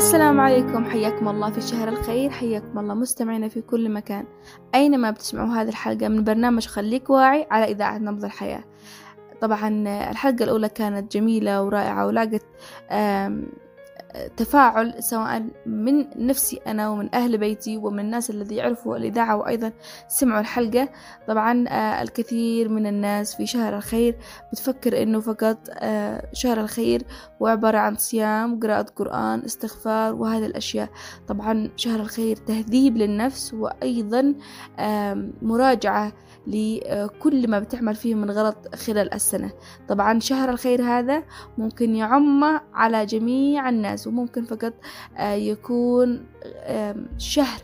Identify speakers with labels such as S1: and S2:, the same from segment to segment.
S1: السلام عليكم، حياكم الله في شهر الخير. حياكم الله مستمعينا في كل مكان أينما بتسمعوا هذه الحلقة من برنامج خليك واعي على إذاعة نبض الحياة. طبعا الحلقة الأولى كانت جميلة ورائعة ولاقت تفاعل سواء من نفسي أنا ومن أهل بيتي ومن الناس الذي يعرفوا الإذاعة وأيضا سمعوا الحلقة. طبعا الكثير من الناس في شهر الخير بتفكر إنه فقط شهر الخير هو عبارة عن صيام، قراءة قرآن، استغفار وهذه الأشياء. طبعا شهر الخير تهذيب للنفس وأيضا مراجعة لكل ما بتعمل فيه من غلط خلال السنة. طبعا شهر الخير هذا ممكن يعم على جميع الناس وممكن فقط يكون شهر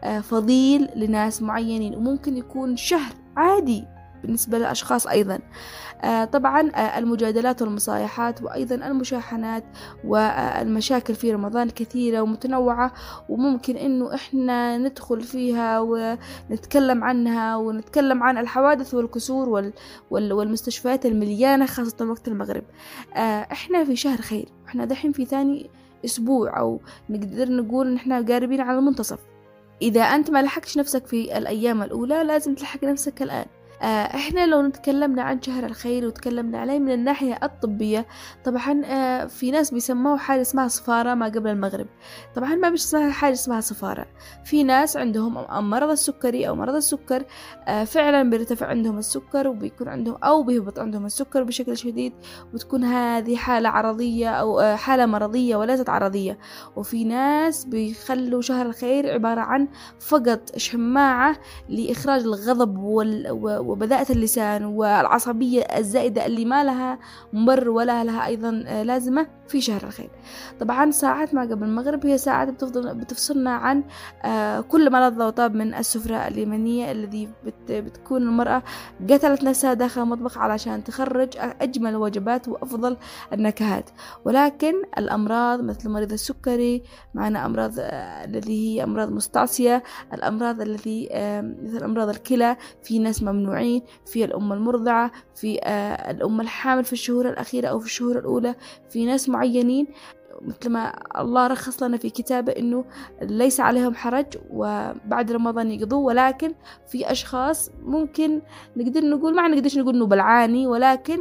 S1: فضيل لناس معينين وممكن يكون شهر عادي بالنسبة للأشخاص أيضا. طبعا المجادلات والمصايحات وأيضا المشاحنات والمشاكل في رمضان كثيرة ومتنوعة وممكن إنه إحنا ندخل فيها ونتكلم عنها ونتكلم عن الحوادث والكسور والمستشفيات المليانة خاصة وقت المغرب. إحنا في شهر خير، إحنا دحين في ثاني أسبوع أو نقدر نقول إحنا قاربين على المنتصف. إذا أنت ما لحقتش نفسك في الأيام الأولى لازم تلحق نفسك الآن. احنا لو نتكلمنا عن شهر الخير وتكلمنا عليه من الناحية الطبية، طبعا في ناس بيسموه حاجة اسمها صفارة ما قبل المغرب. طبعا ما بيش اسمها حاجة اسمها صفارة. في ناس عندهم مرض السكري او مرض السكر فعلا بيرتفع عندهم السكر وبيكون عندهم او بيهبط عندهم السكر بشكل شديد وتكون هذه حالة عرضية او حالة مرضية وليست عرضية. وفي ناس بيخلوا شهر الخير عبارة عن فقط شماعة لإخراج الغضب وبذاءة اللسان والعصبية الزائدة اللي ما لها مبرر ولا لها أيضا لازمة في شهر الخير. طبعا ساعات ما قبل المغرب هي ساعات بتفصلنا عن كل ما لذ وطاب من السفرة اليمنية الذي بتكون المرأة قتلت نفسها داخل المطبخ علشان تخرج أجمل الوجبات وأفضل النكهات. ولكن الأمراض مثل مريض السكري، معنا أمراض التي هي أمراض مستعصية، الأمراض التي مثل أمراض الكلى، في ناس ممنوعين، في الأم المرضعة، في الأم الحامل في الشهور الأخيرة أو في الشهور الأولى، في ناس معينين مثل ما الله رخص لنا في كتابه إنه ليس عليهم حرج وبعد رمضان يقضوا. ولكن في أشخاص ممكن نقدر نقول ما نقدرش نقول إنه بلعاني، ولكن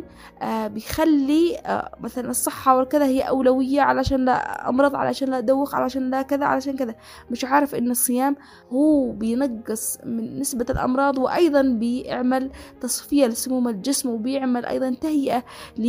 S1: بيخلي مثلا الصحة والكذا هي أولوية علشان لا أمرض، علشان لا أدوخ، علشان لا كذا، علشان كذا. مش عارف إن الصيام هو بينقص من نسبة الأمراض وأيضا بيعمل تصفية لسموم الجسم وبيعمل أيضا تهيئة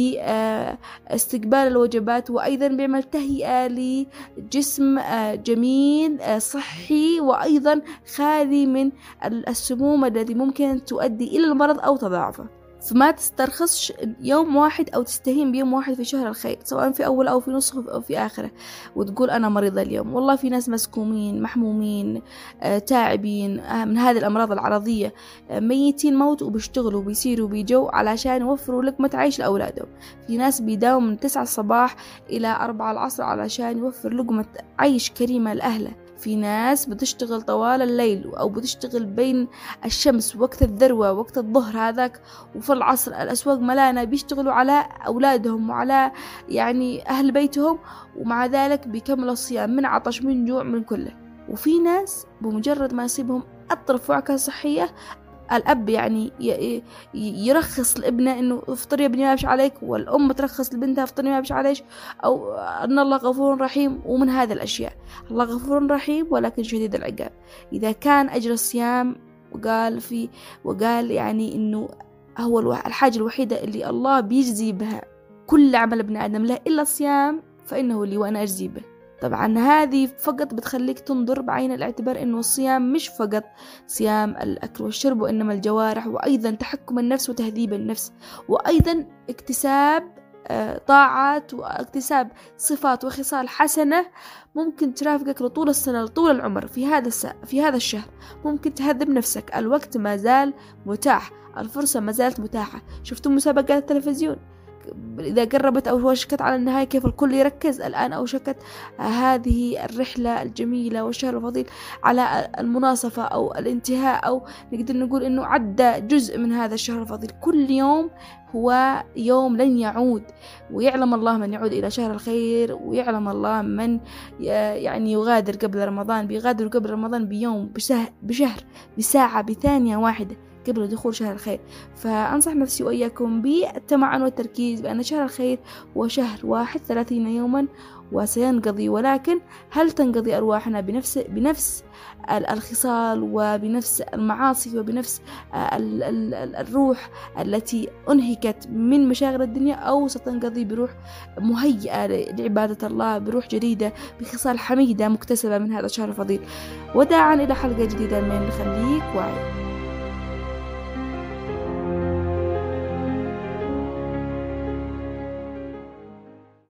S1: لاستقبال الوجبات وأيضا بيعمل تهيئة لجسم جميل صحي وأيضا خالي من السموم التي ممكن تؤدي إلى المرض أو تضاعفه. فما تسترخصش يوم واحد أو تستهين بيوم واحد في شهر الخير سواء في أول أو في نصف أو في آخره وتقول أنا مريضة اليوم. والله في ناس مسكومين محمومين تعبين من هذه الأمراض العرضية ميتين موت وبيشتغلوا وبيسيروا وبيجوا علشان يوفروا لقمة عيش لأولادهم. في ناس بيداوم من 9 الصباح إلى 4 العصر علشان يوفر لقمة عيش كريمة لأهله. في ناس بتشتغل طوال الليل أو بتشتغل بين الشمس وقت الذروة وقت الظهر هذاك وفي العصر الأسواق ملانة بيشتغلوا على أولادهم وعلى يعني أهل بيتهم ومع ذلك بيكملوا الصيام من عطش من جوع من كله. وفي ناس بمجرد ما يصيبهم أطرف وعكة صحية الأب يعني يرخص لابنه إنه افطر يا ابني ما بش عليك، والأم ترخص لبنتها افطري ما بش عليش، أو أن الله غفور رحيم. ومن هذه الأشياء الله غفور رحيم ولكن شديد العقاب. إذا كان أجر الصيام وقال يعني إنه هو الحاجة الوحيدة اللي الله بيجزي بها كل عمل ابن آدم له إلا الصيام فإنه لي وأنا أجزي به. طبعا هذه فقط بتخليك تنظر بعين الاعتبار إنه الصيام مش فقط صيام الأكل والشرب وإنما الجوارح وأيضا تحكم النفس وتهذيب النفس وأيضا اكتساب طاعات واكتساب صفات وخصال حسنة ممكن ترافقك لطول السنة لطول العمر. في هذا الشهر ممكن تهذب نفسك. الوقت ما زال متاح، الفرصة ما زالت متاحة. شفتوا مسابقات التلفزيون إذا قربت أو وشكت على النهاية كيف الكل يركز. الآن أوشكت هذه الرحلة الجميلة والشهر الفضيل على المناصفة أو الانتهاء، أو نقدر نقول إنه عدى جزء من هذا الشهر الفضيل. كل يوم هو يوم لن يعود، ويعلم الله من يعود إلى شهر الخير، ويعلم الله من يعني يغادر قبل رمضان. بيغادر قبل رمضان بيوم، بشهر، بساعة، بثانية واحدة قبل دخول شهر الخير. فأنصح نفسي وإياكم بالتمعن والتركيز بأن شهر الخير هو شهر واحد 30 يوما وسينقضي، ولكن هل تنقضي أرواحنا بنفس الخصال وبنفس المعاصي وبنفس الروح التي أنهكت من مشاغل الدنيا، أو ستنقضي بروح مهيئة لعبادة الله، بروح جديدة، بخصال حميدة مكتسبة من هذا الشهر الفضيل؟ وداعا إلى حلقة جديدة من خليك واعي.